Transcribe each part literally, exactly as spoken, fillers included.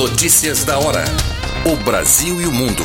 Notícias da hora. O Brasil e o mundo.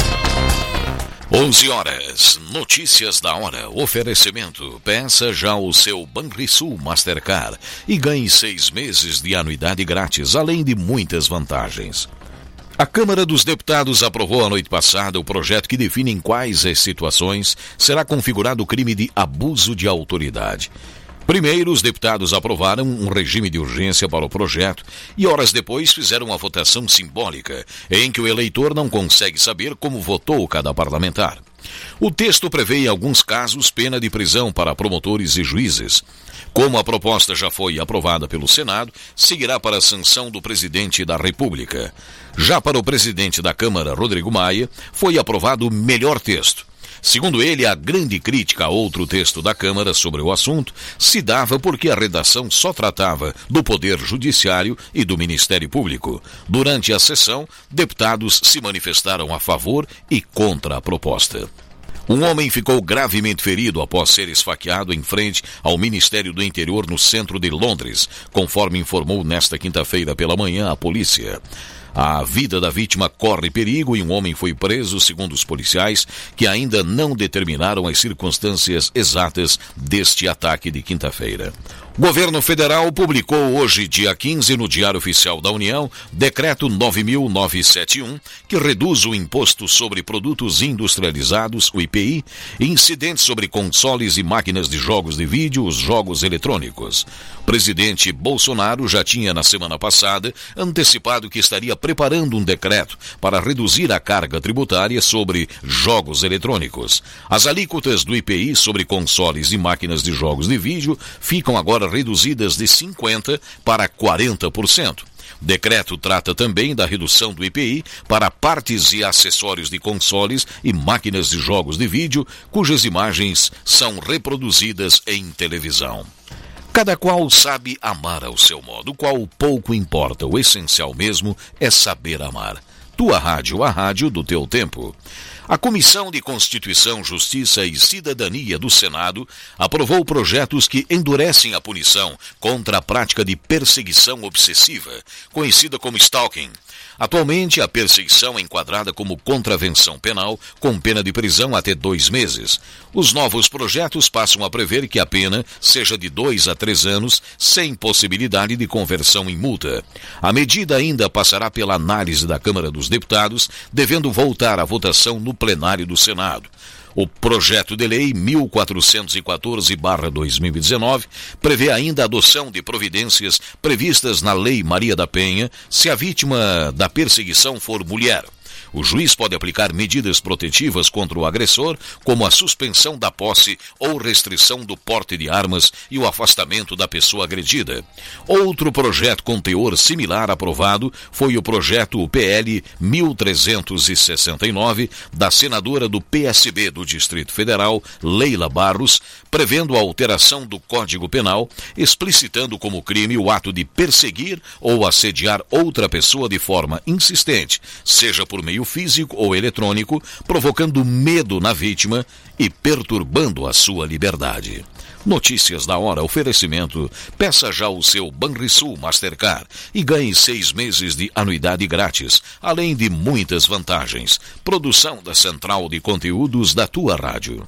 onze horas. Notícias da hora. Oferecimento. Peça já o seu Banrisul Mastercard e ganhe seis meses de anuidade grátis, além de muitas vantagens. A Câmara dos Deputados aprovou a noite passada o projeto que define em quais as situações será configurado o crime de abuso de autoridade. Primeiro, os deputados aprovaram um regime de urgência para o projeto e horas depois fizeram uma votação simbólica, em que o eleitor não consegue saber como votou cada parlamentar. O texto prevê em alguns casos pena de prisão para promotores e juízes. Como a proposta já foi aprovada pelo Senado, seguirá para a sanção do presidente da República. Já para o presidente da Câmara, Rodrigo Maia, foi aprovado o melhor texto. Segundo ele, a grande crítica a outro texto da Câmara sobre o assunto se dava porque a redação só tratava do Poder Judiciário e do Ministério Público. Durante a sessão, deputados se manifestaram a favor e contra a proposta. Um homem ficou gravemente ferido após ser esfaqueado em frente ao Ministério do Interior no centro de Londres, conforme informou nesta quinta-feira pela manhã a polícia. A vida da vítima corre perigo e um homem foi preso, segundo os policiais, que ainda não determinaram as circunstâncias exatas deste ataque de quinta-feira. O governo federal publicou hoje, dia quinze, no Diário Oficial da União, Decreto nove mil novecentos e setenta e um, que reduz o Imposto sobre Produtos Industrializados, o I P I, e incidentes sobre consoles e máquinas de jogos de vídeo, os jogos eletrônicos. O presidente Bolsonaro já tinha, na semana passada, antecipado que estaria preparando um decreto para reduzir a carga tributária sobre jogos eletrônicos. As alíquotas do I P I sobre consoles e máquinas de jogos de vídeo ficam agora reduzidas de cinquenta por cento para quarenta por cento. O decreto trata também da redução do I P I para partes e acessórios de consoles e máquinas de jogos de vídeo, cujas imagens são reproduzidas em televisão. Cada qual sabe amar ao seu modo, o qual pouco importa. O essencial mesmo é saber amar. Tua rádio, a rádio do teu tempo. A Comissão de Constituição, Justiça e Cidadania do Senado aprovou projetos que endurecem a punição contra a prática de perseguição obsessiva, conhecida como stalking. Atualmente, a perseguição é enquadrada como contravenção penal, com pena de prisão até dois meses. Os novos projetos passam a prever que a pena seja de dois a três anos, sem possibilidade de conversão em multa. A medida ainda passará pela análise da Câmara dos Deputados, devendo voltar à votação no plenário do Senado. O projeto de lei mil quatrocentos e quatorze barra dois mil e dezenove prevê ainda a adoção de providências previstas na Lei Maria da Penha se a vítima da perseguição for mulher. O juiz pode aplicar medidas protetivas contra o agressor, como a suspensão da posse ou restrição do porte de armas e o afastamento da pessoa agredida. Outro projeto com teor similar aprovado foi o projeto P L mil trezentos e sessenta e nove, da senadora do P S B do Distrito Federal, Leila Barros, prevendo a alteração do Código Penal, explicitando como crime o ato de perseguir ou assediar outra pessoa de forma insistente, seja por meio físico ou eletrônico, provocando medo na vítima e perturbando a sua liberdade. Notícias da hora, oferecimento. Peça já o seu Banrisul Mastercard e ganhe seis meses de anuidade grátis, além de muitas vantagens. Produção da Central de Conteúdos da tua rádio.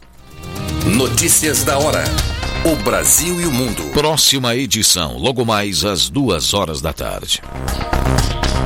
Notícias da hora. O Brasil e o mundo. Próxima edição, logo mais às duas horas da tarde.